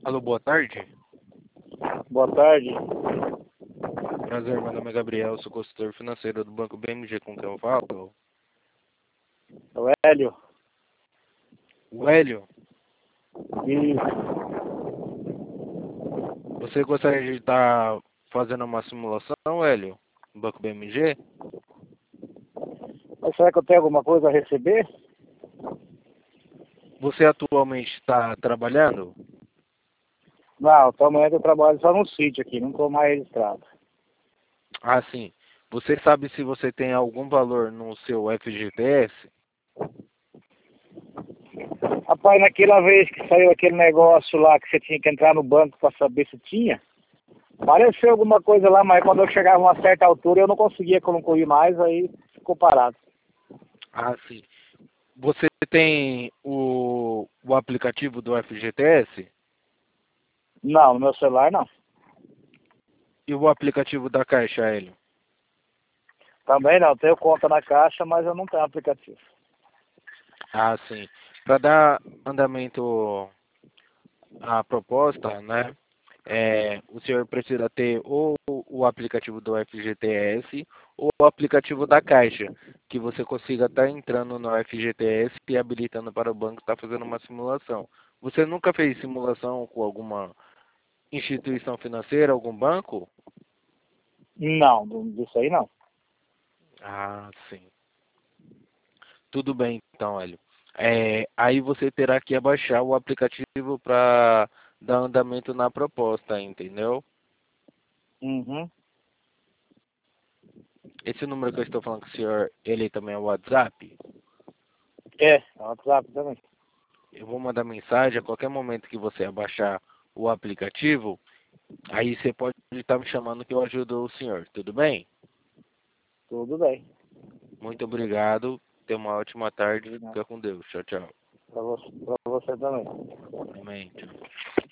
Alô, boa tarde. Boa tarde. Prazer, meu nome é Gabriel, sou consultor financeiro do Banco BMG, com quem eu falo. É o Hélio. O Hélio, Isso. você gostaria de estar fazendo uma simulação, Hélio, no Banco BMG? Mas será que eu tenho alguma coisa a receber? Você atualmente está trabalhando? Não, atualmente eu trabalho só no sítio aqui, não estou mais registrado. Ah, sim. Você sabe se você tem algum valor no seu FGTS? Rapaz, naquela vez que saiu aquele negócio lá que você tinha que entrar no banco para saber se tinha, apareceu alguma coisa lá, mas quando eu chegava a uma certa altura eu não conseguia concluir mais, aí ficou parado. Ah, sim. Você tem o aplicativo do FGTS Não, no meu celular não. e o aplicativo da Caixa, Hélio? Também não, tenho conta na Caixa, mas eu não tenho aplicativo. Ah, sim. Para dar andamento à proposta, né? O senhor precisa ter ou o aplicativo do FGTS ou o aplicativo da Caixa, que você consiga estar entrando no FGTS e habilitando para o banco estar fazendo uma simulação. Você nunca fez simulação com alguma instituição financeira, algum banco? Não, disso aí não. Ah, sim. Tudo bem, então, Hélio. Aí você terá que abaixar o aplicativo para dar andamento na proposta, entendeu? Uhum. Esse número que eu estou falando com o senhor, ele também é o WhatsApp? É WhatsApp também. Eu vou mandar mensagem a qualquer momento que você abaixar o aplicativo, aí você pode estar me chamando que eu ajudo o senhor, tudo bem? Tudo bem. Muito obrigado, tenha uma ótima tarde, fica com Deus, tchau, tchau. Para você também. Amém, tchau.